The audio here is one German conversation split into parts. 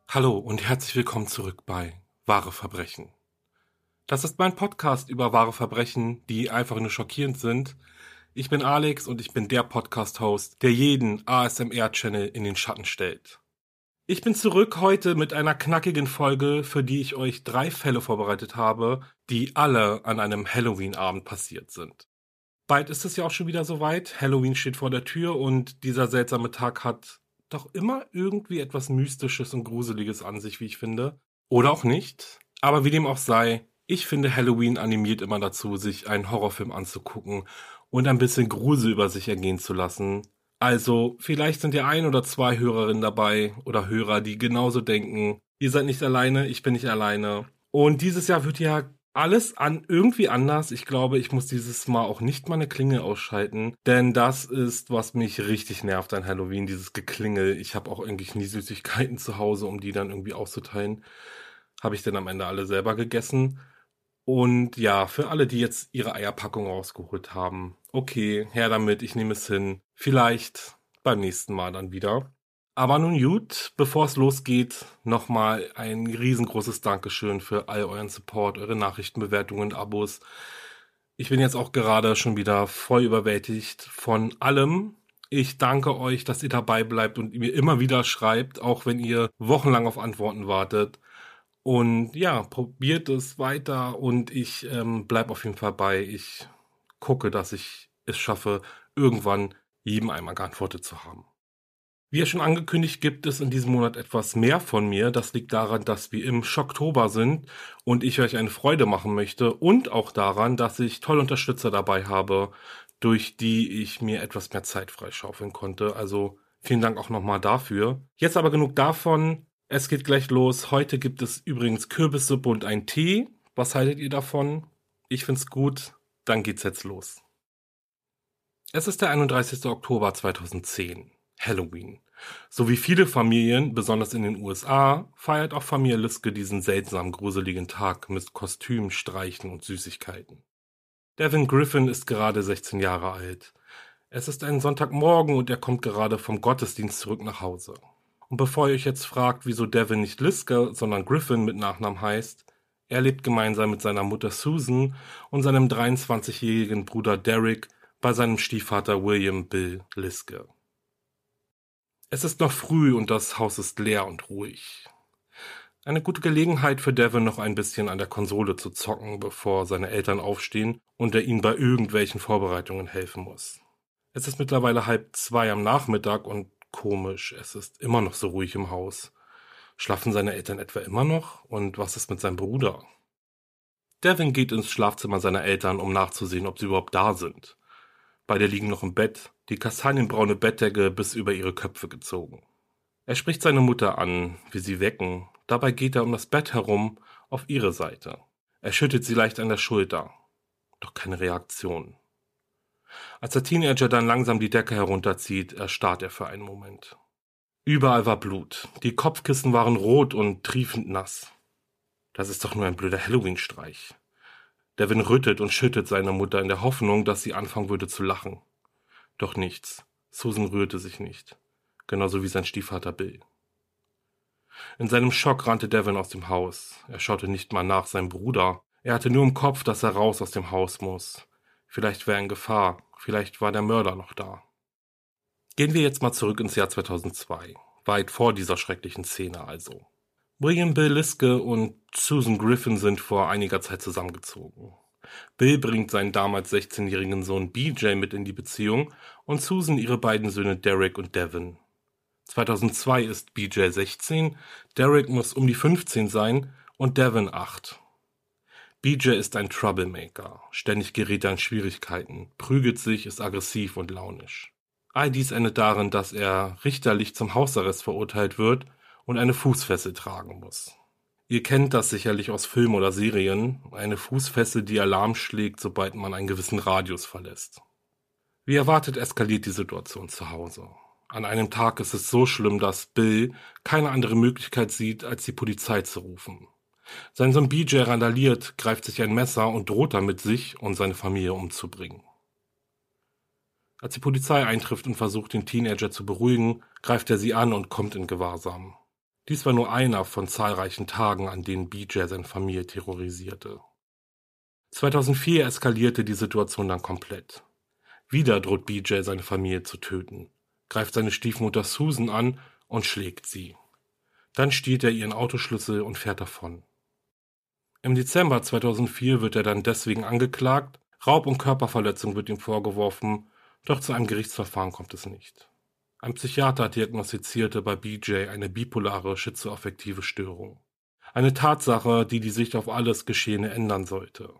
Hallo und herzlich willkommen zurück bei Wahre Verbrechen. Das ist mein Podcast über wahre Verbrechen, die einfach nur schockierend sind. Ich bin Alex und ich bin der Podcast-Host, der jeden ASMR-Channel in den Schatten stellt. Ich bin zurück heute mit einer knackigen Folge, für die ich euch 3 Fälle vorbereitet habe, die alle an einem Halloween-Abend passiert sind. Bald ist es ja auch schon wieder soweit. Halloween steht vor der Tür und dieser seltsame Tag hat doch immer irgendwie etwas Mystisches und Gruseliges an sich, wie ich finde. Oder auch nicht. Aber wie dem auch sei, ich finde, Halloween animiert immer dazu, sich einen Horrorfilm anzugucken und ein bisschen Grusel über sich ergehen zu lassen. Also, vielleicht sind ja 1 oder 2 Hörerinnen dabei oder Hörer, die genauso denken. Ihr seid nicht alleine, ich bin nicht alleine. Und dieses Jahr wird ja alles irgendwie anders. Ich glaube, ich muss dieses Mal auch nicht meine Klingel ausschalten, denn das ist, was mich richtig nervt an Halloween, dieses Geklingel. Ich habe auch eigentlich nie Süßigkeiten zu Hause, um die dann irgendwie auszuteilen. Habe ich denn am Ende alle selber gegessen? Und ja, für alle, die jetzt ihre Eierpackung rausgeholt haben, okay, her damit, ich nehme es hin. Vielleicht beim nächsten Mal dann wieder. Aber nun gut, bevor es losgeht, nochmal ein riesengroßes Dankeschön für all euren Support, eure Nachrichtenbewertungen und Abos. Ich bin jetzt auch gerade schon wieder voll überwältigt von allem. Ich danke euch, dass ihr dabei bleibt und mir immer wieder schreibt, auch wenn ihr wochenlang auf Antworten wartet. Und ja, probiert es weiter und ich bleibe auf jeden Fall bei. Ich gucke, dass ich es schaffe, irgendwann jedem einmal geantwortet zu haben. Wie ja schon angekündigt, gibt es in diesem Monat etwas mehr von mir. Das liegt daran, dass wir im Schocktober sind und ich euch eine Freude machen möchte und auch daran, dass ich tolle Unterstützer dabei habe, durch die ich mir etwas mehr Zeit freischaufeln konnte. Also vielen Dank auch nochmal dafür. Jetzt aber genug davon. Es geht gleich los. Heute gibt es übrigens Kürbissuppe und einen Tee. Was haltet ihr davon? Ich find's gut. Dann geht's jetzt los. Es ist der 31. Oktober 2010. Halloween. So wie viele Familien, besonders in den USA, feiert auch Familie Liske diesen seltsam gruseligen Tag mit Kostüm, Streichen und Süßigkeiten. Devin Griffin ist gerade 16 Jahre alt. Es ist ein Sonntagmorgen und er kommt gerade vom Gottesdienst zurück nach Hause. Und bevor ihr euch jetzt fragt, wieso Devin nicht Liske, sondern Griffin mit Nachnamen heißt, er lebt gemeinsam mit seiner Mutter Susan und seinem 23-jährigen Bruder Derek bei seinem Stiefvater William Bill Liske. Es ist noch früh und das Haus ist leer und ruhig. Eine gute Gelegenheit für Devin, noch ein bisschen an der Konsole zu zocken, bevor seine Eltern aufstehen und er ihnen bei irgendwelchen Vorbereitungen helfen muss. Es ist mittlerweile 1:30 am Nachmittag und komisch, es ist immer noch so ruhig im Haus. Schlafen seine Eltern etwa immer noch? Und was ist mit seinem Bruder? Devin geht ins Schlafzimmer seiner Eltern, um nachzusehen, ob sie überhaupt da sind. Beide liegen noch im Bett, die kastanienbraune Bettdecke bis über ihre Köpfe gezogen. Er spricht seine Mutter an, will sie wecken. Dabei geht er um das Bett herum auf ihre Seite. Er schüttelt sie leicht an der Schulter. Doch keine Reaktion. Als der Teenager dann langsam die Decke herunterzieht, erstarrt er für einen Moment. Überall war Blut. Die Kopfkissen waren rot und triefend nass. Das ist doch nur ein blöder Halloween-Streich. Devin rüttelt und schüttelt seine Mutter in der Hoffnung, dass sie anfangen würde zu lachen. Doch nichts. Susan rührte sich nicht. Genauso wie sein Stiefvater Bill. In seinem Schock rannte Devin aus dem Haus. Er schaute nicht mal nach seinem Bruder. Er hatte nur im Kopf, dass er raus aus dem Haus muss. Vielleicht wäre er in Gefahr. Vielleicht war der Mörder noch da. Gehen wir jetzt mal zurück ins Jahr 2002. Weit vor dieser schrecklichen Szene also. William Bill Liske und Susan Griffin sind vor einiger Zeit zusammengezogen. Bill bringt seinen damals 16-jährigen Sohn BJ mit in die Beziehung und Susan ihre beiden Söhne Derek und Devin. 2002 ist BJ 16, Derek muss um die 15 sein und Devin 8. BJ ist ein Troublemaker, ständig gerät er in Schwierigkeiten, prügelt sich, ist aggressiv und launisch. All dies endet darin, dass er richterlich zum Hausarrest verurteilt wird und eine Fußfessel tragen muss. Ihr kennt das sicherlich aus Filmen oder Serien, eine Fußfessel, die Alarm schlägt, sobald man einen gewissen Radius verlässt. Wie erwartet eskaliert die Situation zu Hause. An einem Tag ist es so schlimm, dass Bill keine andere Möglichkeit sieht, als die Polizei zu rufen. Sein Sohn BJ randaliert, greift sich ein Messer und droht damit, sich und seine Familie umzubringen. Als die Polizei eintrifft und versucht, den Teenager zu beruhigen, greift er sie an und kommt in Gewahrsam. Dies war nur einer von zahlreichen Tagen, an denen BJ seine Familie terrorisierte. 2004 eskalierte die Situation dann komplett. Wieder droht BJ seine Familie zu töten, greift seine Stiefmutter Susan an und schlägt sie. Dann stiehlt er ihren Autoschlüssel und fährt davon. Im Dezember 2004 wird er dann deswegen angeklagt, Raub und Körperverletzung wird ihm vorgeworfen, doch zu einem Gerichtsverfahren kommt es nicht. Ein Psychiater diagnostizierte bei BJ eine bipolare schizoaffektive Störung. Eine Tatsache, die die Sicht auf alles Geschehene ändern sollte.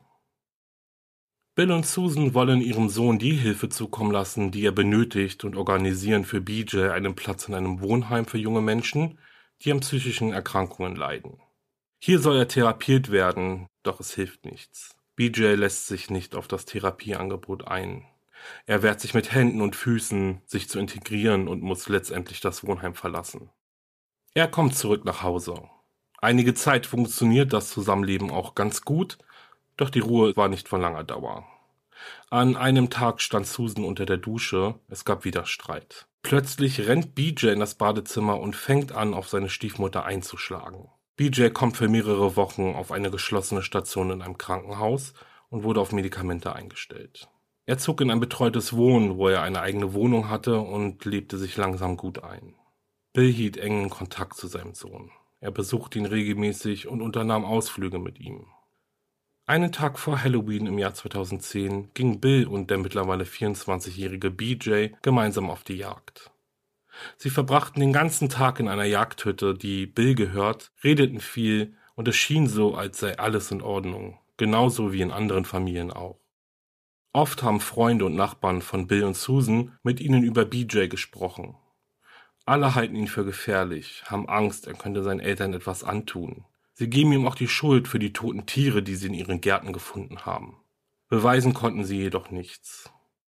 Bill und Susan wollen ihrem Sohn die Hilfe zukommen lassen, die er benötigt, und organisieren für BJ einen Platz in einem Wohnheim für junge Menschen, die an psychischen Erkrankungen leiden. Hier soll er therapiert werden, doch es hilft nichts. BJ lässt sich nicht auf das Therapieangebot ein. Er wehrt sich mit Händen und Füßen, sich zu integrieren, und muss letztendlich das Wohnheim verlassen. Er kommt zurück nach Hause. Einige Zeit funktioniert das Zusammenleben auch ganz gut, doch die Ruhe war nicht von langer Dauer. An einem Tag stand Susan unter der Dusche, es gab wieder Streit. Plötzlich rennt BJ in das Badezimmer und fängt an, auf seine Stiefmutter einzuschlagen. BJ kommt für mehrere Wochen auf eine geschlossene Station in einem Krankenhaus und wurde auf Medikamente eingestellt. Er zog in ein betreutes Wohnen, wo er eine eigene Wohnung hatte, und lebte sich langsam gut ein. Bill hielt engen Kontakt zu seinem Sohn. Er besuchte ihn regelmäßig und unternahm Ausflüge mit ihm. Einen Tag vor Halloween im Jahr 2010 gingen Bill und der mittlerweile 24-jährige BJ gemeinsam auf die Jagd. Sie verbrachten den ganzen Tag in einer Jagdhütte, die Bill gehört, redeten viel, und es schien so, als sei alles in Ordnung, genauso wie in anderen Familien auch. Oft haben Freunde und Nachbarn von Bill und Susan mit ihnen über BJ gesprochen. Alle halten ihn für gefährlich, haben Angst, er könnte seinen Eltern etwas antun. Sie geben ihm auch die Schuld für die toten Tiere, die sie in ihren Gärten gefunden haben. Beweisen konnten sie jedoch nichts.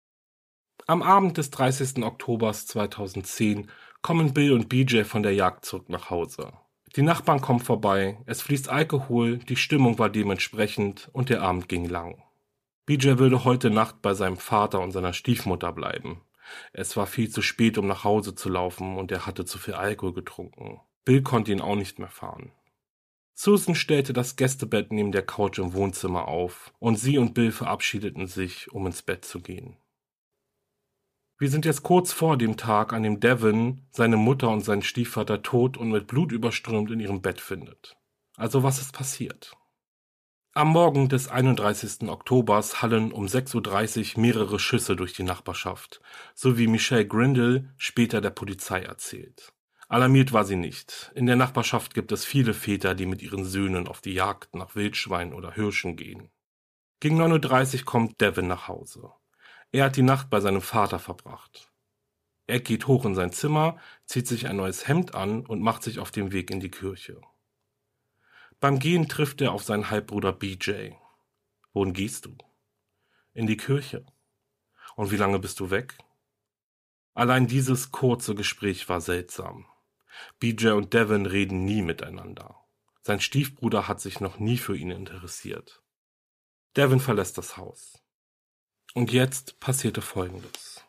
Am Abend des 30. Oktobers 2010 kommen Bill und BJ von der Jagd zurück nach Hause. Die Nachbarn kommen vorbei, es fließt Alkohol, die Stimmung war dementsprechend und der Abend ging lang. BJ würde heute Nacht bei seinem Vater und seiner Stiefmutter bleiben. Es war viel zu spät, um nach Hause zu laufen, und er hatte zu viel Alkohol getrunken. Bill konnte ihn auch nicht mehr fahren. Susan stellte das Gästebett neben der Couch im Wohnzimmer auf, und sie und Bill verabschiedeten sich, um ins Bett zu gehen. Wir sind jetzt kurz vor dem Tag, an dem Devin seine Mutter und seinen Stiefvater tot und mit Blut überströmt in ihrem Bett findet. Also was ist passiert? Am Morgen des 31. Oktobers hallen um 6:30 Uhr mehrere Schüsse durch die Nachbarschaft, so wie Michelle Grindle später der Polizei erzählt. Alarmiert war sie nicht. In der Nachbarschaft gibt es viele Väter, die mit ihren Söhnen auf die Jagd nach Wildschweinen oder Hirschen gehen. Gegen 9:30 Uhr kommt Devin nach Hause. Er hat die Nacht bei seinem Vater verbracht. Er geht hoch in sein Zimmer, zieht sich ein neues Hemd an und macht sich auf den Weg in die Kirche. Beim Gehen trifft er auf seinen Halbbruder BJ. Wohin gehst du? In die Kirche. Und wie lange bist du weg? Allein dieses kurze Gespräch war seltsam. BJ und Devin reden nie miteinander. Sein Stiefbruder hat sich noch nie für ihn interessiert. Devin verlässt das Haus. Und jetzt passierte Folgendes.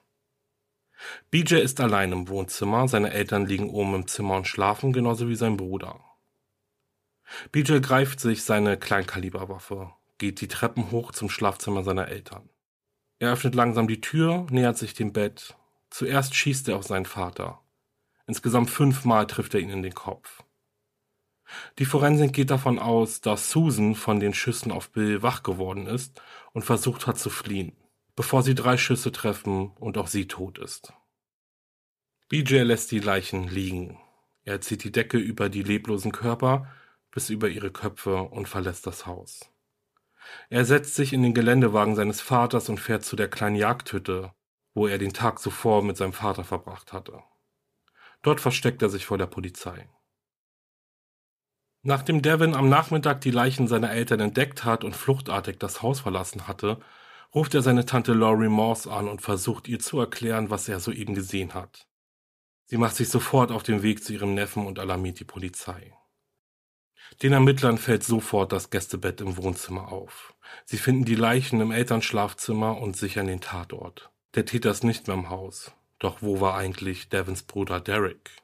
BJ ist allein im Wohnzimmer, seine Eltern liegen oben im Zimmer und schlafen, genauso wie sein Bruder. BJ greift sich seine Kleinkaliberwaffe, geht die Treppen hoch zum Schlafzimmer seiner Eltern. Er öffnet langsam die Tür, nähert sich dem Bett. Zuerst schießt er auf seinen Vater. Insgesamt 5 Mal trifft er ihn in den Kopf. Die Forensik geht davon aus, dass Susan von den Schüssen auf Bill wach geworden ist und versucht hat zu fliehen, bevor sie 3 Schüsse treffen und auch sie tot ist. BJ lässt die Leichen liegen. Er zieht die Decke über die leblosen Körper bis über ihre Köpfe und verlässt das Haus. Er setzt sich in den Geländewagen seines Vaters und fährt zu der kleinen Jagdhütte, wo er den Tag zuvor mit seinem Vater verbracht hatte. Dort versteckt er sich vor der Polizei. Nachdem Devin am Nachmittag die Leichen seiner Eltern entdeckt hat und fluchtartig das Haus verlassen hatte, ruft er seine Tante Laurie Morse an und versucht ihr zu erklären, was er soeben gesehen hat. Sie macht sich sofort auf den Weg zu ihrem Neffen und alarmiert die Polizei. Den Ermittlern fällt sofort das Gästebett im Wohnzimmer auf. Sie finden die Leichen im Elternschlafzimmer und sichern den Tatort. Der Täter ist nicht mehr im Haus. Doch wo war eigentlich Devins Bruder Derek?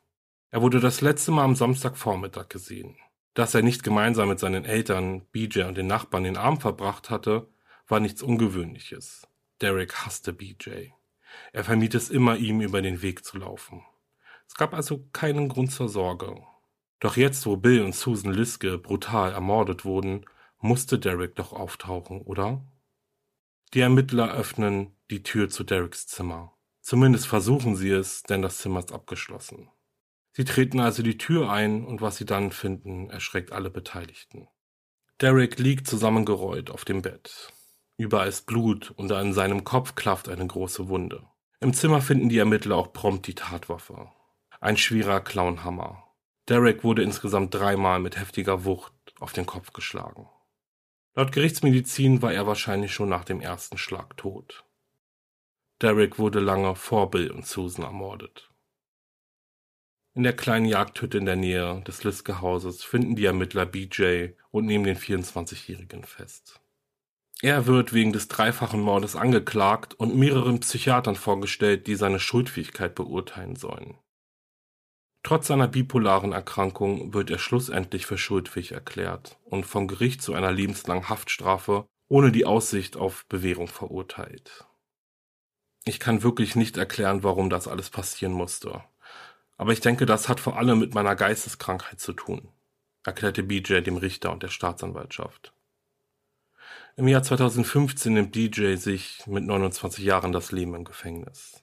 Er wurde das letzte Mal am Samstagvormittag gesehen. Dass er nicht gemeinsam mit seinen Eltern, BJ und den Nachbarn den Abend verbracht hatte, war nichts Ungewöhnliches. Derek hasste BJ. Er vermied es immer, ihm über den Weg zu laufen. Es gab also keinen Grund zur Sorge. Doch jetzt, wo Bill und Susan Liske brutal ermordet wurden, musste Derek doch auftauchen, oder? Die Ermittler öffnen die Tür zu Dereks Zimmer. Zumindest versuchen sie es, denn das Zimmer ist abgeschlossen. Sie treten also die Tür ein und was sie dann finden, erschreckt alle Beteiligten. Derek liegt zusammengerollt auf dem Bett. Überall ist Blut und an seinem Kopf klafft eine große Wunde. Im Zimmer finden die Ermittler auch prompt die Tatwaffe. Ein schwerer Clownhammer. Derek wurde insgesamt 3-mal mit heftiger Wucht auf den Kopf geschlagen. Laut Gerichtsmedizin war er wahrscheinlich schon nach dem ersten Schlag tot. Derek wurde lange vor Bill und Susan ermordet. In der kleinen Jagdhütte in der Nähe des Liske-Hauses finden die Ermittler BJ und nehmen den 24-Jährigen fest. Er wird wegen des dreifachen Mordes angeklagt und mehreren Psychiatern vorgestellt, die seine Schuldfähigkeit beurteilen sollen. Trotz seiner bipolaren Erkrankung wird er schlussendlich für schuldfähig erklärt und vom Gericht zu einer lebenslangen Haftstrafe ohne die Aussicht auf Bewährung verurteilt. Ich kann wirklich nicht erklären, warum das alles passieren musste. Aber ich denke, das hat vor allem mit meiner Geisteskrankheit zu tun, erklärte BJ dem Richter und der Staatsanwaltschaft. Im Jahr 2015 nimmt BJ sich mit 29 Jahren das Leben im Gefängnis.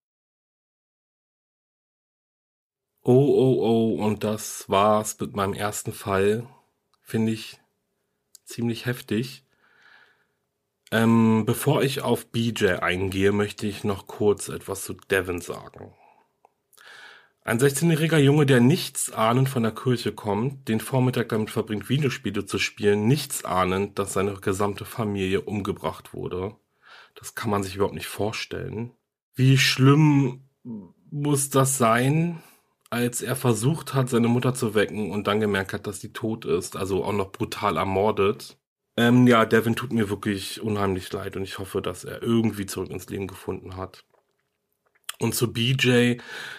Oh, und das war's mit meinem ersten Fall. Finde ich ziemlich heftig. Bevor ich auf BJ eingehe, möchte ich noch kurz etwas zu Devin sagen. Ein 16-jähriger Junge, der nichts ahnend von der Kirche kommt, den Vormittag damit verbringt, Videospiele zu spielen, nichts ahnend, dass seine gesamte Familie umgebracht wurde. Das kann man sich überhaupt nicht vorstellen. Wie schlimm muss das sein, als er versucht hat, seine Mutter zu wecken und dann gemerkt hat, dass sie tot ist, also auch noch brutal ermordet. Ja, Devin tut mir wirklich unheimlich leid und ich hoffe, dass er irgendwie zurück ins Leben gefunden hat. Und zu BJ,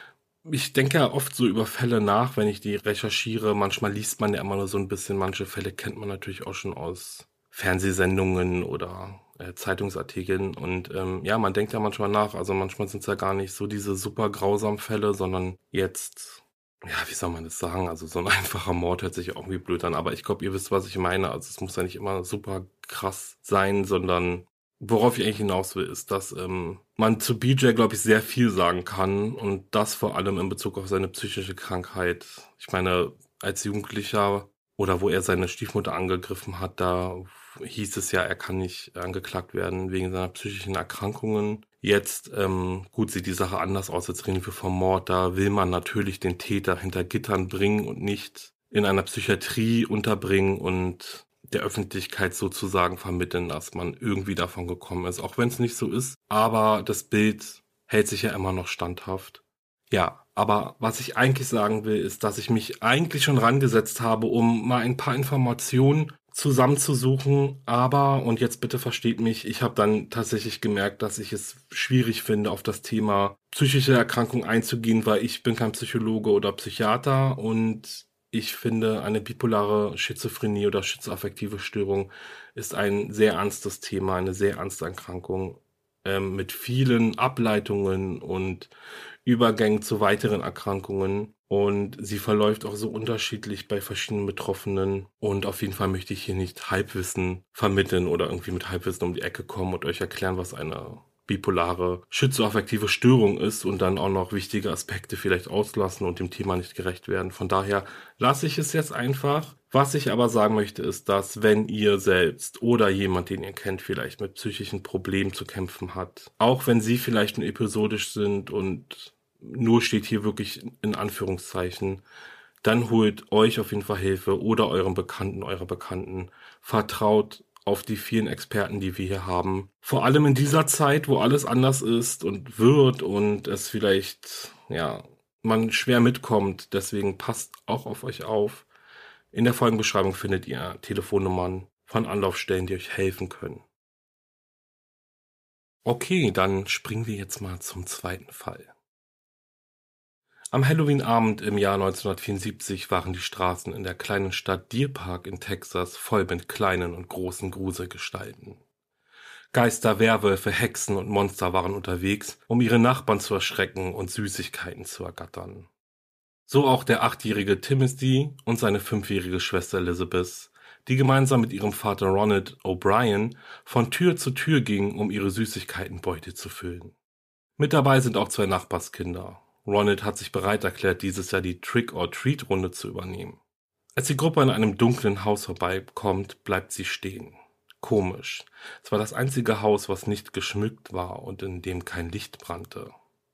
ich denke ja oft so über Fälle nach, wenn ich die recherchiere. Manchmal liest man ja immer nur so ein bisschen. Manche Fälle kennt man natürlich auch schon aus Fernsehsendungen oder Zeitungsartikeln. Und ja, man denkt ja manchmal nach. Also manchmal sind es ja gar nicht so diese super grausamen Fälle, sondern jetzt, ja, wie soll man das sagen? Also so ein einfacher Mord hört sich irgendwie blöd an. Aber ich glaube, ihr wisst, was ich meine. Also es muss ja nicht immer super krass sein, sondern worauf ich eigentlich hinaus will, ist, dass man zu BJ, glaube ich, sehr viel sagen kann und das vor allem in Bezug auf seine psychische Krankheit. Ich meine, als Jugendlicher oder wo er seine Stiefmutter angegriffen hat, da hieß es ja, er kann nicht angeklagt werden wegen seiner psychischen Erkrankungen. Jetzt, gut, sieht die Sache anders aus, jetzt reden wir vom Mord, da will man natürlich den Täter hinter Gittern bringen und nicht in einer Psychiatrie unterbringen und der Öffentlichkeit sozusagen vermitteln, dass man irgendwie davon gekommen ist, auch wenn es nicht so ist. Aber das Bild hält sich ja immer noch standhaft. Ja, aber was ich eigentlich sagen will, ist, dass ich mich eigentlich schon rangesetzt habe, um mal ein paar Informationen zusammenzusuchen. Aber, und jetzt bitte versteht mich, ich habe dann tatsächlich gemerkt, dass ich es schwierig finde, auf das Thema psychische Erkrankung einzugehen, weil ich bin kein Psychologe oder Psychiater und ich finde, eine bipolare Schizophrenie oder schizoaffektive Störung ist ein sehr ernstes Thema, eine sehr ernste Erkrankung mit vielen Ableitungen und Übergängen zu weiteren Erkrankungen. Und sie verläuft auch so unterschiedlich bei verschiedenen Betroffenen. Und auf jeden Fall möchte ich hier nicht Halbwissen vermitteln oder irgendwie mit Halbwissen um die Ecke kommen und euch erklären, was eine bipolare schizoaffektive Störung ist und dann auch noch wichtige Aspekte vielleicht auslassen und dem Thema nicht gerecht werden. Von daher lasse ich es jetzt einfach. Was ich aber sagen möchte, ist, dass wenn ihr selbst oder jemand, den ihr kennt, vielleicht mit psychischen Problemen zu kämpfen hat, auch wenn sie vielleicht nur episodisch sind und nur steht hier wirklich in Anführungszeichen, dann holt euch auf jeden Fall Hilfe oder euren Bekannten, eurer Bekannten. Vertraut auf die vielen Experten, die wir hier haben. Vor allem in dieser Zeit, wo alles anders ist und wird und es vielleicht, ja, man schwer mitkommt. Deswegen passt auch auf euch auf. In der Folgenbeschreibung findet ihr Telefonnummern von Anlaufstellen, die euch helfen können. Okay, dann springen wir jetzt mal zum zweiten Fall. Am Halloween-Abend im Jahr 1974 waren die Straßen in der kleinen Stadt Deer Park in Texas voll mit kleinen und großen Gruselgestalten. Geister, Werwölfe, Hexen und Monster waren unterwegs, um ihre Nachbarn zu erschrecken und Süßigkeiten zu ergattern. So auch der 8-jährige Timothy und seine 5-jährige Schwester Elizabeth, die gemeinsam mit ihrem Vater Ronald O'Brien von Tür zu Tür gingen, um ihre Süßigkeitenbeute zu füllen. Mit dabei sind auch 2 Nachbarskinder. Ronald hat sich bereit erklärt, dieses Jahr die Trick-or-Treat-Runde zu übernehmen. Als die Gruppe an einem dunklen Haus vorbeikommt, bleibt sie stehen. Komisch. Es war das einzige Haus, was nicht geschmückt war und in dem kein Licht brannte.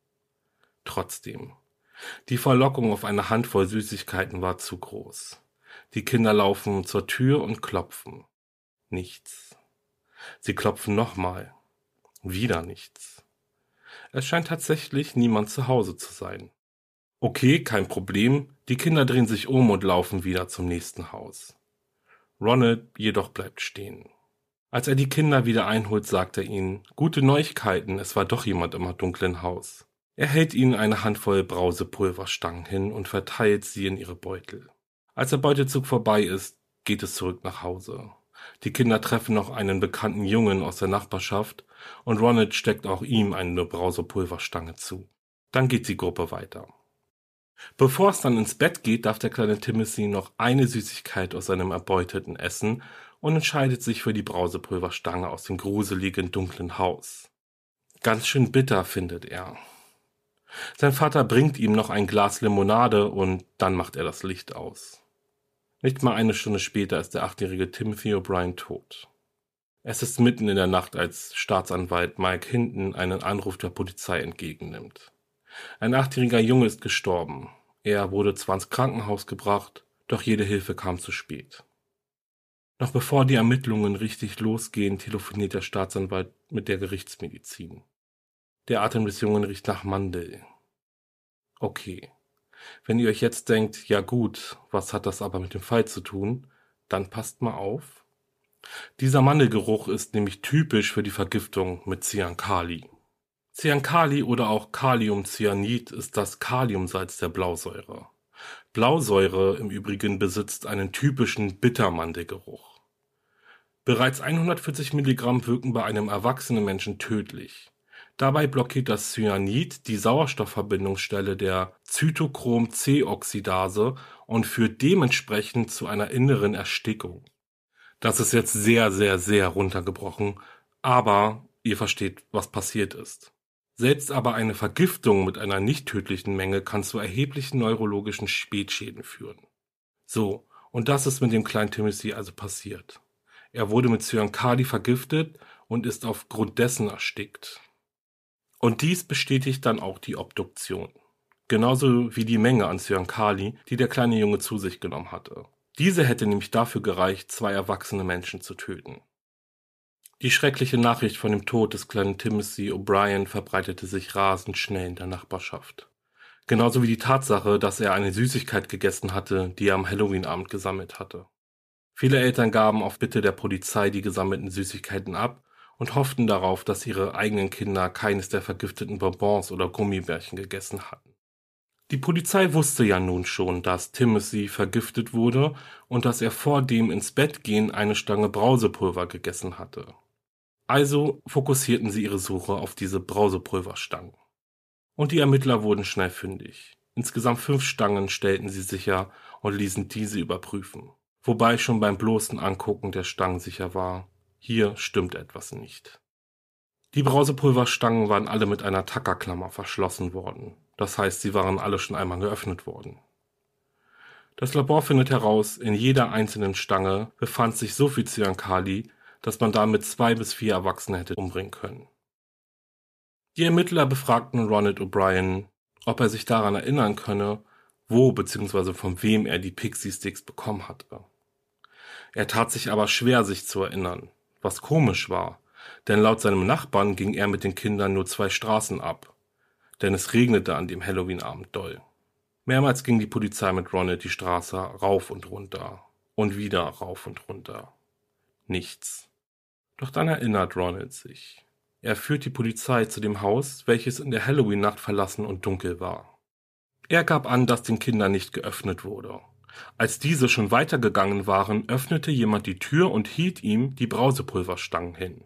Trotzdem. Die Verlockung auf eine Handvoll Süßigkeiten war zu groß. Die Kinder laufen zur Tür und klopfen. Nichts. Sie klopfen nochmal. Wieder nichts. Es scheint tatsächlich niemand zu Hause zu sein. Okay, kein Problem. Die Kinder drehen sich um und laufen wieder zum nächsten Haus. Ronald jedoch bleibt stehen. Als er die Kinder wieder einholt, sagt er ihnen: Gute Neuigkeiten, es war doch jemand im dunklen Haus. Er hält ihnen eine Handvoll Brausepulverstangen hin und verteilt sie in ihre Beutel. Als der Beutezug vorbei ist, geht es zurück nach Hause. Die Kinder treffen noch einen bekannten Jungen aus der Nachbarschaft und Ronald steckt auch ihm eine Brausepulverstange zu. Dann geht die Gruppe weiter. Bevor es dann ins Bett geht, darf der kleine Timothy noch eine Süßigkeit aus seinem erbeuteten essen und entscheidet sich für die Brausepulverstange aus dem gruseligen, dunklen Haus. Ganz schön bitter, findet er. Sein Vater bringt ihm noch ein Glas Limonade und dann macht er das Licht aus. Nicht mal eine Stunde später ist der 8-jährige Timothy O'Brien tot. Es ist mitten in der Nacht, als Staatsanwalt Mike Hinton einen Anruf der Polizei entgegennimmt. Ein 8-jähriger Junge ist gestorben. Er wurde zwar ins Krankenhaus gebracht, doch jede Hilfe kam zu spät. Noch bevor die Ermittlungen richtig losgehen, telefoniert der Staatsanwalt mit der Gerichtsmedizin. Der Atem des Jungen riecht nach Mandel. Okay, wenn ihr euch jetzt denkt, ja gut, was hat das aber mit dem Fall zu tun, dann passt mal auf. Dieser Mandelgeruch ist nämlich typisch für die Vergiftung mit Cyankali. Cyankali oder auch Kaliumcyanid ist das Kaliumsalz der Blausäure. Blausäure im Übrigen besitzt einen typischen Bittermandelgeruch. Bereits 140 Milligramm wirken bei einem erwachsenen Menschen tödlich. Dabei blockiert das Cyanid die Sauerstoffverbindungsstelle der Zytochrom-C-Oxidase und führt dementsprechend zu einer inneren Erstickung. Das ist jetzt sehr, sehr, sehr runtergebrochen, aber ihr versteht, was passiert ist. Selbst aber eine Vergiftung mit einer nicht tödlichen Menge kann zu erheblichen neurologischen Spätschäden führen. So, und das ist mit dem kleinen Timothy also passiert. Er wurde mit Cyankali vergiftet und ist aufgrund dessen erstickt. Und dies bestätigt dann auch die Obduktion. Genauso wie die Menge an Cyankali, die der kleine Junge zu sich genommen hatte. Diese hätte nämlich dafür gereicht, 2 erwachsene Menschen zu töten. Die schreckliche Nachricht von dem Tod des kleinen Timothy O'Brien verbreitete sich rasend schnell in der Nachbarschaft. Genauso wie die Tatsache, dass er eine Süßigkeit gegessen hatte, die er am Halloween-Abend gesammelt hatte. Viele Eltern gaben auf Bitte der Polizei die gesammelten Süßigkeiten ab und hofften darauf, dass ihre eigenen Kinder keines der vergifteten Bonbons oder Gummibärchen gegessen hatten. Die Polizei wusste ja nun schon, dass Timothy vergiftet wurde und dass er vor dem ins Bett gehen eine Stange Brausepulver gegessen hatte. Also fokussierten sie ihre Suche auf diese Brausepulverstangen. Und die Ermittler wurden schnell fündig. Insgesamt 5 Stangen stellten sie sicher und ließen diese überprüfen. Wobei schon beim bloßen Angucken der Stangen sicher war, hier stimmt etwas nicht. Die Brausepulverstangen waren alle mit einer Tackerklammer verschlossen worden. Das heißt, sie waren alle schon einmal geöffnet worden. Das Labor findet heraus, in jeder einzelnen Stange befand sich so viel Cyankali, dass man damit 2 bis 4 Erwachsene hätte umbringen können. Die Ermittler befragten Ronald O'Brien, ob er sich daran erinnern könne, wo bzw. von wem er die Pixie-Sticks bekommen hatte. Er tat sich aber schwer, sich zu erinnern, was komisch war, denn laut seinem Nachbarn ging er mit den Kindern nur 2 Straßen ab, denn es regnete an dem Halloween-Abend doll. Mehrmals ging die Polizei mit Ronald die Straße rauf und runter und wieder rauf und runter. Nichts. Doch dann erinnert Ronald sich. Er führt die Polizei zu dem Haus, welches in der Halloween-Nacht verlassen und dunkel war. Er gab an, dass den Kindern nicht geöffnet wurde. Als diese schon weitergegangen waren, öffnete jemand die Tür und hielt ihm die Brausepulverstangen hin.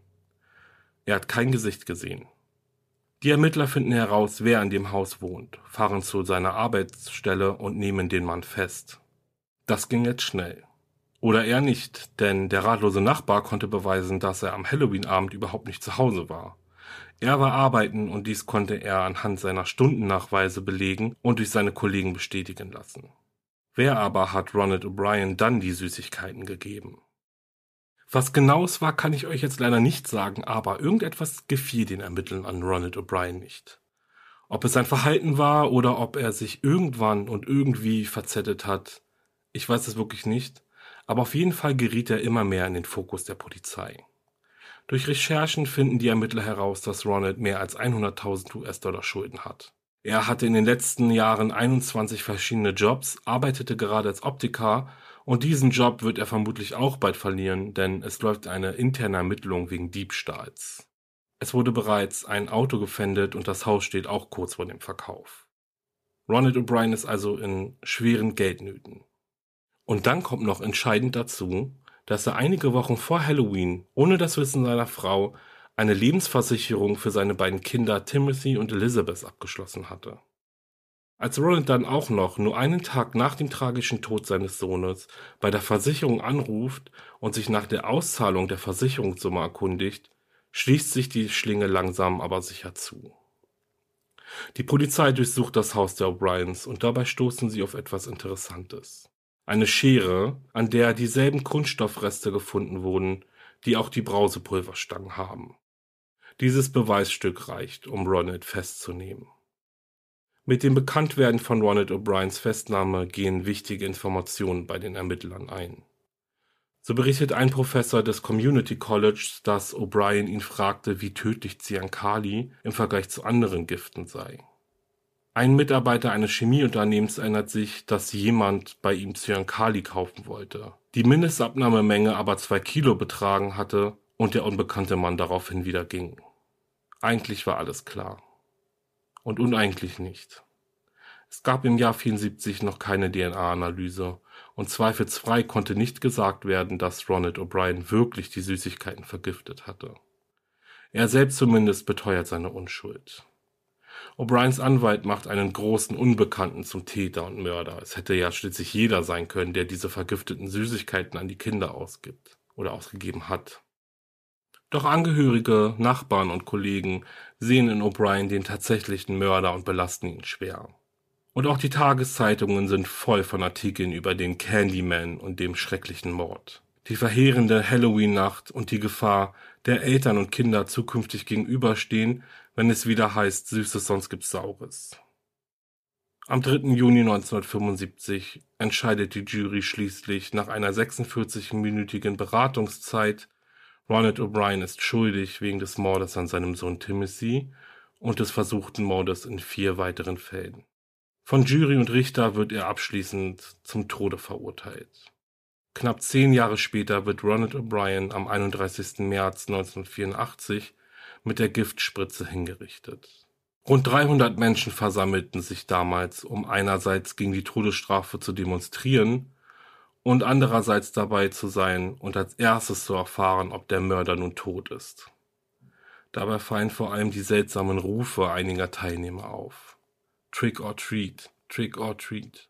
Er hat kein Gesicht gesehen. Die Ermittler finden heraus, wer in dem Haus wohnt, fahren zu seiner Arbeitsstelle und nehmen den Mann fest. Das ging jetzt schnell. Oder eher nicht, denn der ratlose Nachbar konnte beweisen, dass er am Halloween-Abend überhaupt nicht zu Hause war. Er war arbeiten und dies konnte er anhand seiner Stundennachweise belegen und durch seine Kollegen bestätigen lassen. Wer aber hat Ronald O'Brien dann die Süßigkeiten gegeben? Was genau es war, kann ich euch jetzt leider nicht sagen, aber irgendetwas gefiel den Ermittlern an Ronald O'Brien nicht. Ob es sein Verhalten war oder ob er sich irgendwann und irgendwie verzettelt hat, ich weiß es wirklich nicht, aber auf jeden Fall geriet er immer mehr in den Fokus der Polizei. Durch Recherchen finden die Ermittler heraus, dass Ronald mehr als 100.000 US-Dollar Schulden hat. Er hatte in den letzten Jahren 21 verschiedene Jobs, arbeitete gerade als Optiker und diesen Job wird er vermutlich auch bald verlieren, denn es läuft eine interne Ermittlung wegen Diebstahls. Es wurde bereits ein Auto gefändet und das Haus steht auch kurz vor dem Verkauf. Ronald O'Brien ist also in schweren Geldnöten. Und dann kommt noch entscheidend dazu, dass er einige Wochen vor Halloween, ohne das Wissen seiner Frau, eine Lebensversicherung für seine beiden Kinder Timothy und Elizabeth abgeschlossen hatte. Als Ronald dann auch noch nur einen Tag nach dem tragischen Tod seines Sohnes bei der Versicherung anruft und sich nach der Auszahlung der Versicherungssumme erkundigt, schließt sich die Schlinge langsam aber sicher zu. Die Polizei durchsucht das Haus der O'Briens und dabei stoßen sie auf etwas Interessantes. Eine Schere, an der dieselben Kunststoffreste gefunden wurden, die auch die Brausepulverstangen haben. Dieses Beweisstück reicht, um Ronald festzunehmen. Mit dem Bekanntwerden von Ronald O'Briens Festnahme gehen wichtige Informationen bei den Ermittlern ein. So berichtet ein Professor des Community Colleges, dass O'Brien ihn fragte, wie tödlich Cyankali im Vergleich zu anderen Giften sei. Ein Mitarbeiter eines Chemieunternehmens erinnert sich, dass jemand bei ihm Cyankali kaufen wollte, die Mindestabnahmemenge aber 2 Kilo betragen hatte und der unbekannte Mann daraufhin wieder ging. Eigentlich war alles klar. Und uneigentlich nicht. Es gab im Jahr 74 noch keine DNA-Analyse und zweifelsfrei konnte nicht gesagt werden, dass Ronald O'Brien wirklich die Süßigkeiten vergiftet hatte. Er selbst zumindest beteuert seine Unschuld. O'Briens Anwalt macht einen großen Unbekannten zum Täter und Mörder. Es hätte ja schließlich jeder sein können, der diese vergifteten Süßigkeiten an die Kinder ausgibt oder ausgegeben hat. Doch Angehörige, Nachbarn und Kollegen sehen in O'Brien den tatsächlichen Mörder und belasten ihn schwer. Und auch die Tageszeitungen sind voll von Artikeln über den Candyman und dem schrecklichen Mord. Die verheerende Halloween-Nacht und die Gefahr, der Eltern und Kinder zukünftig gegenüberstehen, wenn es wieder heißt, Süßes, sonst gibt's Saures. Am 3. Juni 1975 entscheidet die Jury schließlich nach einer 46-minütigen Beratungszeit, Ronald O'Brien ist schuldig wegen des Mordes an seinem Sohn Timothy und des versuchten Mordes in 4 weiteren Fällen. Von Jury und Richter wird er abschließend zum Tode verurteilt. Knapp 10 Jahre später wird Ronald O'Brien am 31. März 1984 mit der Giftspritze hingerichtet. Rund 300 Menschen versammelten sich damals, um einerseits gegen die Todesstrafe zu demonstrieren und andererseits dabei zu sein und als erstes zu erfahren, ob der Mörder nun tot ist. Dabei fallen vor allem die seltsamen Rufe einiger Teilnehmer auf. Trick or treat, trick or treat.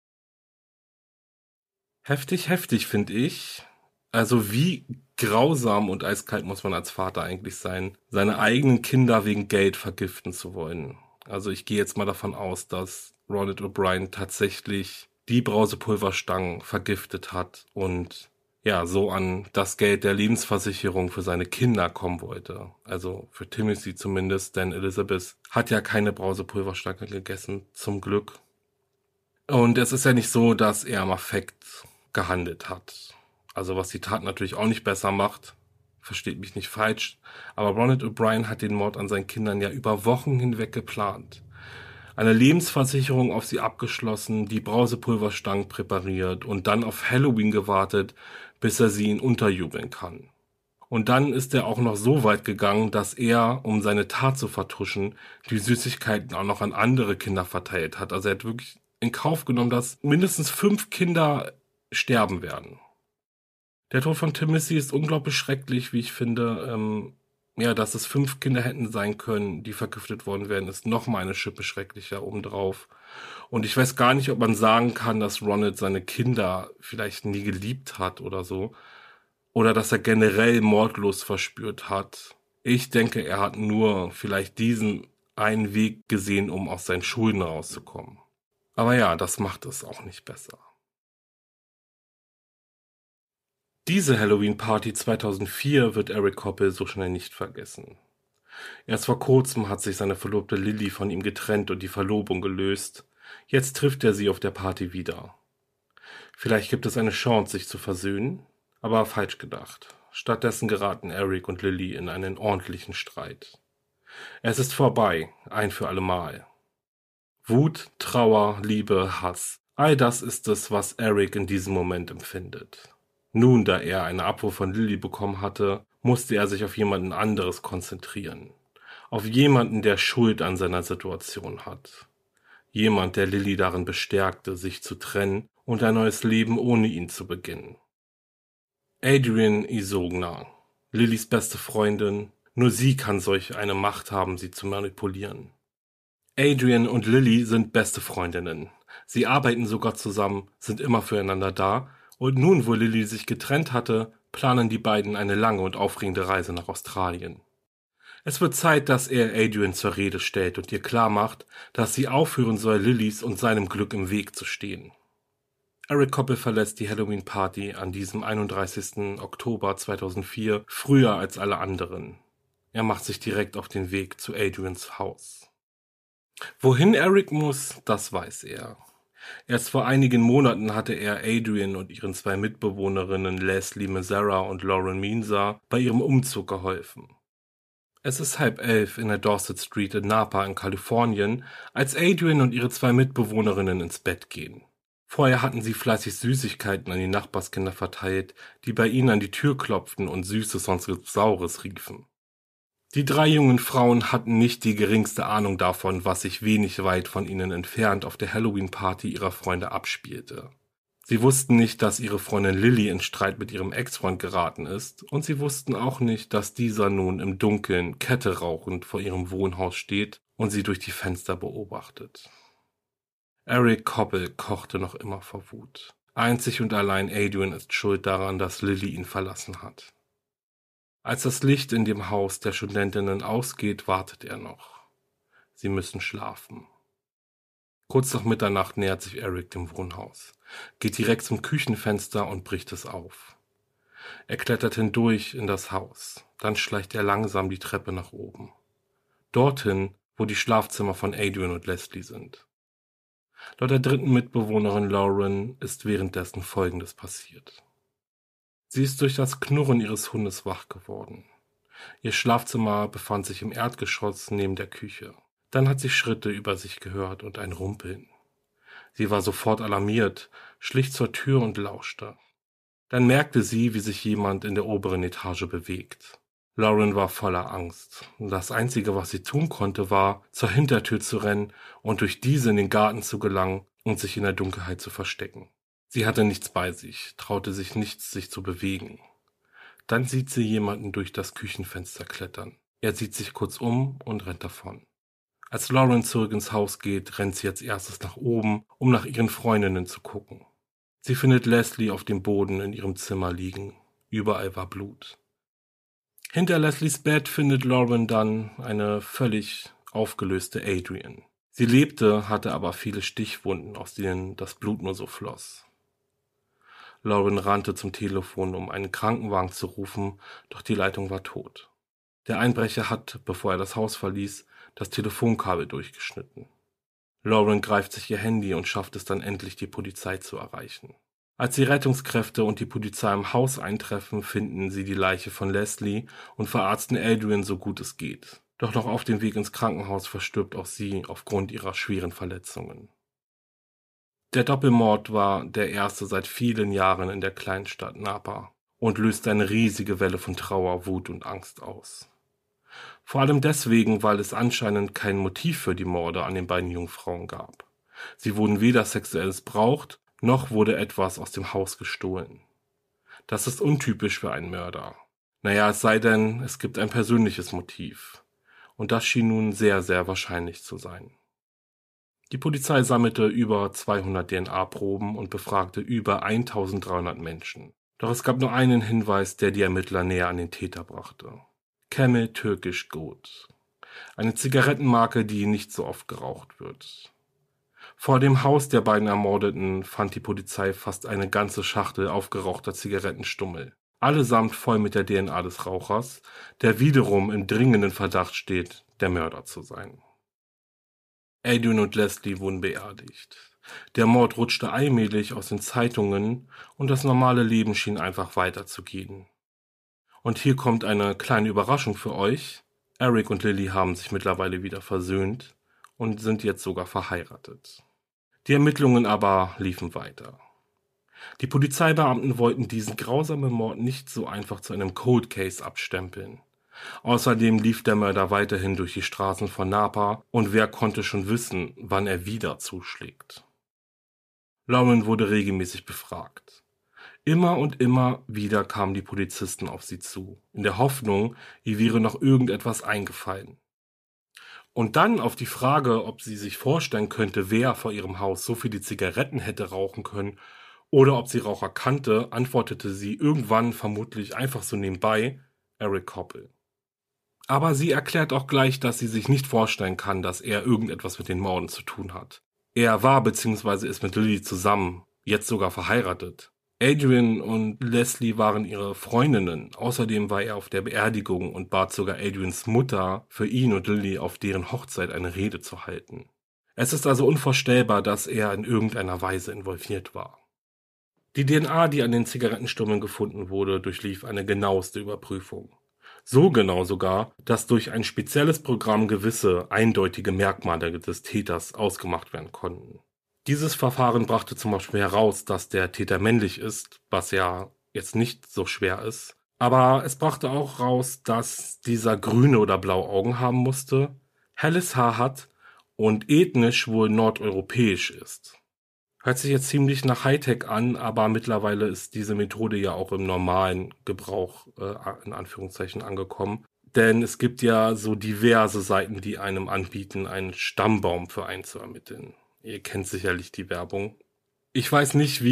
Heftig, finde ich. Also wie grausam und eiskalt muss man als Vater eigentlich sein, seine eigenen Kinder wegen Geld vergiften zu wollen. Also ich gehe jetzt mal davon aus, dass Ronald O'Brien tatsächlich die Brausepulverstangen vergiftet hat und ja, so an das Geld der Lebensversicherung für seine Kinder kommen wollte. Also für Timothy zumindest, denn Elizabeth hat ja keine Brausepulverstange gegessen, zum Glück. Und es ist ja nicht so, dass er im Affekt gehandelt hat. Also was die Tat natürlich auch nicht besser macht, versteht mich nicht falsch, aber Ronald O'Brien hat den Mord an seinen Kindern ja über Wochen hinweg geplant. Eine Lebensversicherung auf sie abgeschlossen, die Brausepulverstangen präpariert und dann auf Halloween gewartet, bis er sie ihn unterjubeln kann. Und dann ist er auch noch so weit gegangen, dass er, um seine Tat zu vertuschen, die Süßigkeiten auch noch an andere Kinder verteilt hat. Also er hat wirklich in Kauf genommen, dass mindestens 5 Kinder sterben werden. Der Tod von Timothy ist unglaublich schrecklich, wie ich finde. Ja, dass es 5 Kinder hätten sein können, die vergiftet worden wären, ist noch mal eine Schippe schrecklicher obendrauf. Und ich weiß gar nicht, ob man sagen kann, dass Ronald seine Kinder vielleicht nie geliebt hat oder so. Oder dass er generell Mordlust verspürt hat. Ich denke, er hat nur vielleicht diesen einen Weg gesehen, um aus seinen Schulden rauszukommen. Aber ja, das macht es auch nicht besser. Diese Halloween-Party 2004 wird Eric Koppel so schnell nicht vergessen. Erst vor kurzem hat sich seine Verlobte Lily von ihm getrennt und die Verlobung gelöst. Jetzt trifft er sie auf der Party wieder. Vielleicht gibt es eine Chance, sich zu versöhnen, aber falsch gedacht. Stattdessen geraten Eric und Lily in einen ordentlichen Streit. Es ist vorbei, ein für allemal. Wut, Trauer, Liebe, Hass. All das ist es, was Eric in diesem Moment empfindet. Nun, da er eine Abfuhr von Lily bekommen hatte, musste er sich auf jemanden anderes konzentrieren. Auf jemanden, der Schuld an seiner Situation hat. Jemand, der Lily darin bestärkte, sich zu trennen und ein neues Leben ohne ihn zu beginnen. Adrian Isogna, Lillys beste Freundin, nur sie kann solch eine Macht haben, sie zu manipulieren. Adrian und Lily sind beste Freundinnen. Sie arbeiten sogar zusammen, sind immer füreinander da. Und nun, wo Lily sich getrennt hatte, planen die beiden eine lange und aufregende Reise nach Australien. Es wird Zeit, dass er Adrian zur Rede stellt und ihr klarmacht, dass sie aufhören soll, Lillys und seinem Glück im Weg zu stehen. Eric Koppel verlässt die Halloween-Party an diesem 31. Oktober 2004 früher als alle anderen. Er macht sich direkt auf den Weg zu Adrians Haus. Wohin Eric muss, das weiß er. Erst vor einigen Monaten hatte er Adrian und ihren 2 Mitbewohnerinnen Leslie Mazzara und Lauren Meenza bei ihrem Umzug geholfen. Es ist 10:30 in der Dorset Street in Napa in Kalifornien, als Adrian und ihre 2 Mitbewohnerinnen ins Bett gehen. Vorher hatten sie fleißig Süßigkeiten an die Nachbarskinder verteilt, die bei ihnen an die Tür klopften und Süßes sonst Saures riefen. Die 3 jungen Frauen hatten nicht die geringste Ahnung davon, was sich wenig weit von ihnen entfernt auf der Halloween-Party ihrer Freunde abspielte. Sie wussten nicht, dass ihre Freundin Lily in Streit mit ihrem Ex-Freund geraten ist, und sie wussten auch nicht, dass dieser nun im Dunkeln Kette rauchend vor ihrem Wohnhaus steht und sie durch die Fenster beobachtet. Eric Koppel kochte noch immer vor Wut. Einzig und allein Adrian ist schuld daran, dass Lily ihn verlassen hat. Als das Licht in dem Haus der Studentinnen ausgeht, wartet er noch. Sie müssen schlafen. Kurz nach Mitternacht nähert sich Eric dem Wohnhaus, geht direkt zum Küchenfenster und bricht es auf. Er klettert hindurch in das Haus, dann schleicht er langsam die Treppe nach oben. Dorthin, wo die Schlafzimmer von Adrian und Leslie sind. Laut der 3. Mitbewohnerin Lauren ist währenddessen Folgendes passiert. Sie ist durch das Knurren ihres Hundes wach geworden. Ihr Schlafzimmer befand sich im Erdgeschoss neben der Küche. Dann hat sie Schritte über sich gehört und ein Rumpeln. Sie war sofort alarmiert, schlich zur Tür und lauschte. Dann merkte sie, wie sich jemand in der oberen Etage bewegt. Lauren war voller Angst. Das Einzige, was sie tun konnte, war, zur Hintertür zu rennen und durch diese in den Garten zu gelangen und sich in der Dunkelheit zu verstecken. Sie hatte nichts bei sich, traute sich nichts, sich zu bewegen. Dann sieht sie jemanden durch das Küchenfenster klettern. Er sieht sich kurz um und rennt davon. Als Lauren zurück ins Haus geht, rennt sie als erstes nach oben, um nach ihren Freundinnen zu gucken. Sie findet Leslie auf dem Boden in ihrem Zimmer liegen. Überall war Blut. Hinter Leslies Bett findet Lauren dann eine völlig aufgelöste Adrian. Sie lebte, hatte aber viele Stichwunden, aus denen das Blut nur so floss. Lauren rannte zum Telefon, um einen Krankenwagen zu rufen, doch die Leitung war tot. Der Einbrecher hat, bevor er das Haus verließ, das Telefonkabel durchgeschnitten. Lauren greift sich ihr Handy und schafft es dann endlich, die Polizei zu erreichen. Als die Rettungskräfte und die Polizei im Haus eintreffen, finden sie die Leiche von Leslie und verarzten Adrian so gut es geht. Doch noch auf dem Weg ins Krankenhaus verstirbt auch sie aufgrund ihrer schweren Verletzungen. Der Doppelmord war der erste seit vielen Jahren in der Kleinstadt Napa und löste eine riesige Welle von Trauer, Wut und Angst aus. Vor allem deswegen, weil es anscheinend kein Motiv für die Morde an den beiden Jungfrauen gab. Sie wurden weder sexuell missbraucht, noch wurde etwas aus dem Haus gestohlen. Das ist untypisch für einen Mörder. Naja, es sei denn, es gibt ein persönliches Motiv. Und das schien nun sehr, sehr wahrscheinlich zu sein. Die Polizei sammelte über 200 DNA-Proben und befragte über 1300 Menschen. Doch es gab nur einen Hinweis, der die Ermittler näher an den Täter brachte. Camel Turkish Gold. Eine Zigarettenmarke, die nicht so oft geraucht wird. Vor dem Haus der beiden Ermordeten fand die Polizei fast eine ganze Schachtel aufgerauchter Zigarettenstummel. Allesamt voll mit der DNA des Rauchers, der wiederum im dringenden Verdacht steht, der Mörder zu sein. Adrian und Leslie wurden beerdigt. Der Mord rutschte allmählich aus den Zeitungen und das normale Leben schien einfach weiterzugehen. Und hier kommt eine kleine Überraschung für euch. Eric und Lily haben sich mittlerweile wieder versöhnt und sind jetzt sogar verheiratet. Die Ermittlungen aber liefen weiter. Die Polizeibeamten wollten diesen grausamen Mord nicht so einfach zu einem Cold Case abstempeln. Außerdem lief der Mörder weiterhin durch die Straßen von Napa und wer konnte schon wissen, wann er wieder zuschlägt. Lauren wurde regelmäßig befragt. Immer und immer wieder kamen die Polizisten auf sie zu, in der Hoffnung, ihr wäre noch irgendetwas eingefallen. Und dann auf die Frage, ob sie sich vorstellen könnte, wer vor ihrem Haus so viele Zigaretten hätte rauchen können oder ob sie Raucher kannte, antwortete sie irgendwann vermutlich einfach so nebenbei, Eric Koppel. Aber sie erklärt auch gleich, dass sie sich nicht vorstellen kann, dass er irgendetwas mit den Morden zu tun hat. Er war bzw. ist mit Lily zusammen, jetzt sogar verheiratet. Adrian und Leslie waren ihre Freundinnen. Außerdem war er auf der Beerdigung und bat sogar Adrians Mutter, für ihn und Lily auf deren Hochzeit eine Rede zu halten. Es ist also unvorstellbar, dass er in irgendeiner Weise involviert war. Die DNA, die an den Zigarettenstummeln gefunden wurde, durchlief eine genaueste Überprüfung. So genau sogar, dass durch ein spezielles Programm gewisse eindeutige Merkmale des Täters ausgemacht werden konnten. Dieses Verfahren brachte zum Beispiel heraus, dass der Täter männlich ist, was ja jetzt nicht so schwer ist. Aber es brachte auch raus, dass dieser grüne oder blaue Augen haben musste, helles Haar hat und ethnisch wohl nordeuropäisch ist. Hört sich jetzt ziemlich nach Hightech an, aber mittlerweile ist diese Methode ja auch im normalen Gebrauch in Anführungszeichen angekommen. Denn es gibt ja so diverse Seiten, die einem anbieten, einen Stammbaum für einen zu ermitteln. Ihr kennt sicherlich die Werbung. Ich weiß nicht,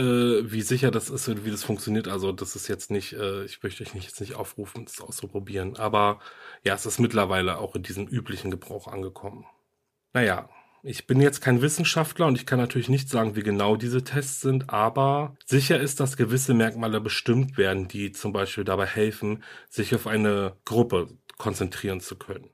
wie sicher das ist und wie das funktioniert. Also das ist jetzt nicht, ich möchte euch jetzt nicht aufrufen, das auszuprobieren. Aber ja, es ist mittlerweile auch in diesem üblichen Gebrauch angekommen. Naja. Ich bin jetzt kein Wissenschaftler und ich kann natürlich nicht sagen, wie genau diese Tests sind, aber sicher ist, dass gewisse Merkmale bestimmt werden, die zum Beispiel dabei helfen, sich auf eine Gruppe konzentrieren zu können.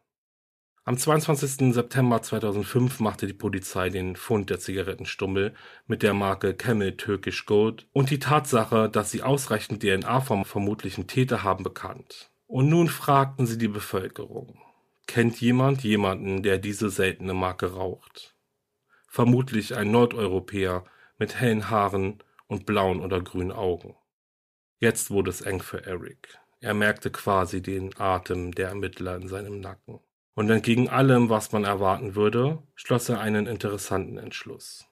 Am 22. September 2005 machte die Polizei den Fund der Zigarettenstummel mit der Marke Camel Turkish Gold und die Tatsache, dass sie ausreichend DNA vom vermutlichen Täter haben, bekannt. Und nun fragten sie die Bevölkerung. Kennt jemand jemanden, der diese seltene Marke raucht? Vermutlich ein Nordeuropäer mit hellen Haaren und blauen oder grünen Augen. Jetzt wurde es eng für Eric. Er merkte quasi den Atem der Ermittler in seinem Nacken. Und entgegen allem, was man erwarten würde, schloss er einen interessanten Entschluss.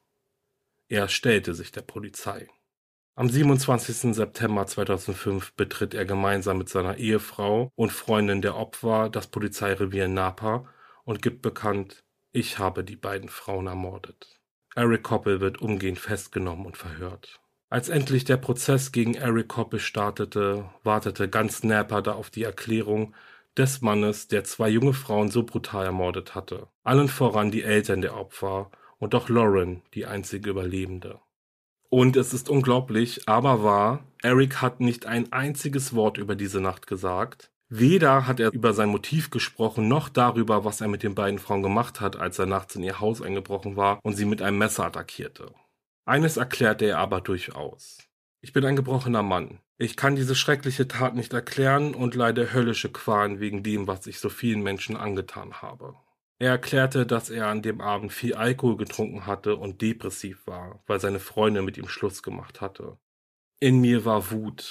Er stellte sich der Polizei. Am 27. September 2005 betritt er gemeinsam mit seiner Ehefrau und Freundin der Opfer das Polizeirevier Napa und gibt bekannt, ich habe die beiden Frauen ermordet. Eric Koppel wird umgehend festgenommen und verhört. Als endlich der Prozess gegen Eric Koppel startete, wartete ganz Napa da auf die Erklärung des Mannes, der zwei junge Frauen so brutal ermordet hatte. Allen voran die Eltern der Opfer und auch Lauren, die einzige Überlebende. Und es ist unglaublich, aber wahr, Eric hat nicht ein einziges Wort über diese Nacht gesagt. Weder hat er über sein Motiv gesprochen, noch darüber, was er mit den beiden Frauen gemacht hat, als er nachts in ihr Haus eingebrochen war und sie mit einem Messer attackierte. Eines erklärte er aber durchaus. Ich bin ein gebrochener Mann. Ich kann diese schreckliche Tat nicht erklären und leide höllische Qualen wegen dem, was ich so vielen Menschen angetan habe. Er erklärte, dass er an dem Abend viel Alkohol getrunken hatte und depressiv war, weil seine Freundin mit ihm Schluss gemacht hatte. In mir war Wut,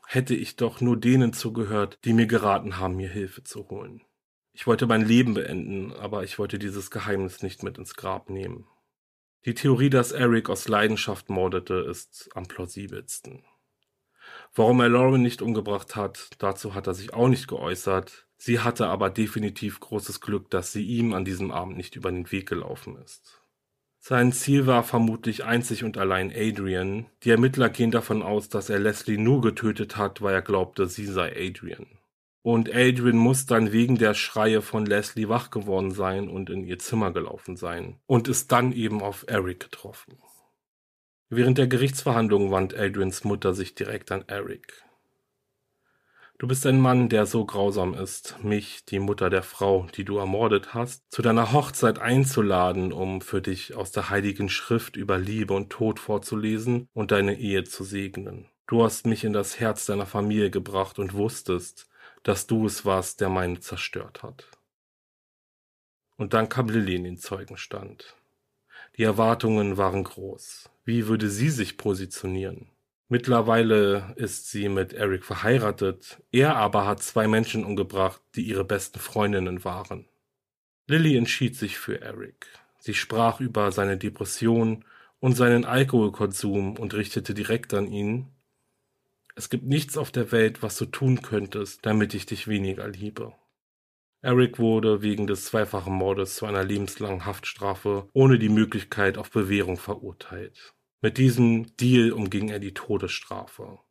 hätte ich doch nur denen zugehört, die mir geraten haben, mir Hilfe zu holen. Ich wollte mein Leben beenden, aber ich wollte dieses Geheimnis nicht mit ins Grab nehmen. Die Theorie, dass Eric aus Leidenschaft mordete, ist am plausibelsten. Warum er Lauren nicht umgebracht hat, dazu hat er sich auch nicht geäußert. Sie hatte aber definitiv großes Glück, dass sie ihm an diesem Abend nicht über den Weg gelaufen ist. Sein Ziel war vermutlich einzig und allein Adrian. Die Ermittler gehen davon aus, dass er Leslie nur getötet hat, weil er glaubte, sie sei Adrian. Und Adrian muss dann wegen der Schreie von Leslie wach geworden sein und in ihr Zimmer gelaufen sein und ist dann eben auf Eric getroffen. Während der Gerichtsverhandlung wandte Adrians Mutter sich direkt an Eric. Du bist ein Mann, der so grausam ist, mich, die Mutter der Frau, die du ermordet hast, zu deiner Hochzeit einzuladen, um für dich aus der Heiligen Schrift über Liebe und Tod vorzulesen und deine Ehe zu segnen. Du hast mich in das Herz deiner Familie gebracht und wusstest, dass du es warst, der meine zerstört hat. Und dann kam Lily in den Zeugenstand. Die Erwartungen waren groß. Wie würde sie sich positionieren? Mittlerweile ist sie mit Eric verheiratet, er aber hat 2 Menschen umgebracht, die ihre besten Freundinnen waren. Lily entschied sich für Eric. Sie sprach über seine Depression und seinen Alkoholkonsum und richtete direkt an ihn: Es gibt nichts auf der Welt, was du tun könntest, damit ich dich weniger liebe. Eric wurde wegen des 2-fachen Mordes zu einer lebenslangen Haftstrafe ohne die Möglichkeit auf Bewährung verurteilt. Mit diesem Deal umging er die Todesstrafe.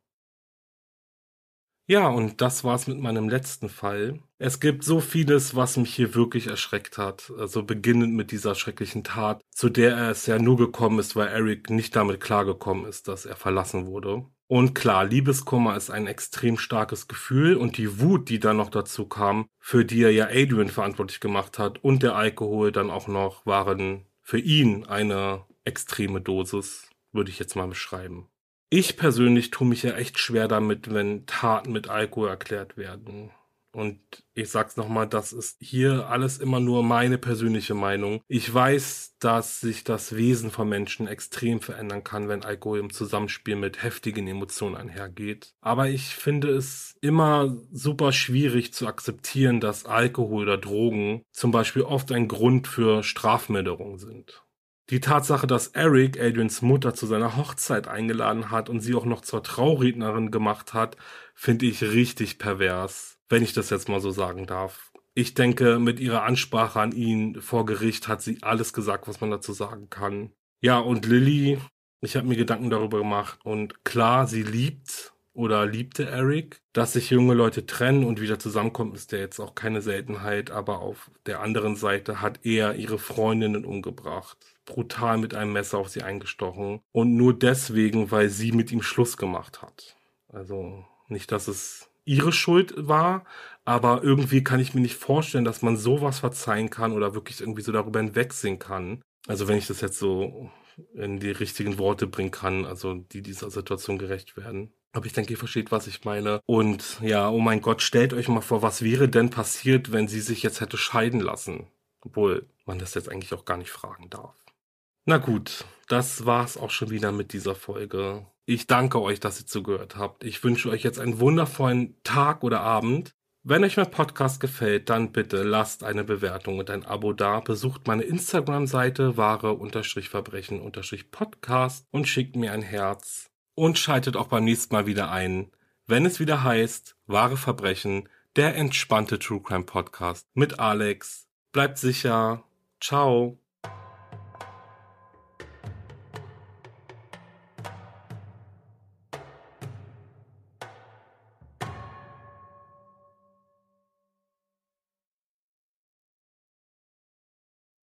Ja, und das war's mit meinem letzten Fall. Es gibt so vieles, was mich hier wirklich erschreckt hat. Also beginnend mit dieser schrecklichen Tat, zu der es ja nur gekommen ist, weil Eric nicht damit klargekommen ist, dass er verlassen wurde. Und klar, Liebeskummer ist ein extrem starkes Gefühl und die Wut, die dann noch dazu kam, für die er ja Adrian verantwortlich gemacht hat, und der Alkohol dann auch noch, waren für ihn eine extreme Dosis, würde ich jetzt mal beschreiben. Ich persönlich tue mich ja echt schwer damit, wenn Taten mit Alkohol erklärt werden. Und ich sag's nochmal, das ist hier alles immer nur meine persönliche Meinung. Ich weiß, dass sich das Wesen von Menschen extrem verändern kann, wenn Alkohol im Zusammenspiel mit heftigen Emotionen einhergeht. Aber ich finde es immer super schwierig zu akzeptieren, dass Alkohol oder Drogen zum Beispiel oft ein Grund für Strafmilderung sind. Die Tatsache, dass Eric Adrians Mutter zu seiner Hochzeit eingeladen hat und sie auch noch zur Traurednerin gemacht hat, finde ich richtig pervers, wenn ich das jetzt mal so sagen darf. Ich denke, mit ihrer Ansprache an ihn vor Gericht hat sie alles gesagt, was man dazu sagen kann. Ja, und Lily, ich habe mir Gedanken darüber gemacht und klar, sie liebt oder liebte Eric. Dass sich junge Leute trennen und wieder zusammenkommen, ist ja jetzt auch keine Seltenheit, aber auf der anderen Seite hat er ihre Freundinnen umgebracht, brutal mit einem Messer auf sie eingestochen und nur deswegen, weil sie mit ihm Schluss gemacht hat. Also nicht, dass es ihre Schuld war, aber irgendwie kann ich mir nicht vorstellen, dass man sowas verzeihen kann oder wirklich irgendwie so darüber hinwegsehen kann. Also wenn ich das jetzt so in die richtigen Worte bringen kann, also die dieser Situation gerecht werden. Aber ich denke, ihr versteht, was ich meine. Und ja, oh mein Gott, stellt euch mal vor, was wäre denn passiert, wenn sie sich jetzt hätte scheiden lassen? Obwohl man das jetzt eigentlich auch gar nicht fragen darf. Na gut, das war's auch schon wieder mit dieser Folge. Ich danke euch, dass ihr zugehört habt. Ich wünsche euch jetzt einen wundervollen Tag oder Abend. Wenn euch mein Podcast gefällt, dann bitte lasst eine Bewertung und ein Abo da, besucht meine Instagram-Seite wahre-verbrechen-podcast und schickt mir ein Herz. Und schaltet auch beim nächsten Mal wieder ein, wenn es wieder heißt, Wahre Verbrechen, der entspannte True Crime Podcast mit Alex. Bleibt sicher. Ciao.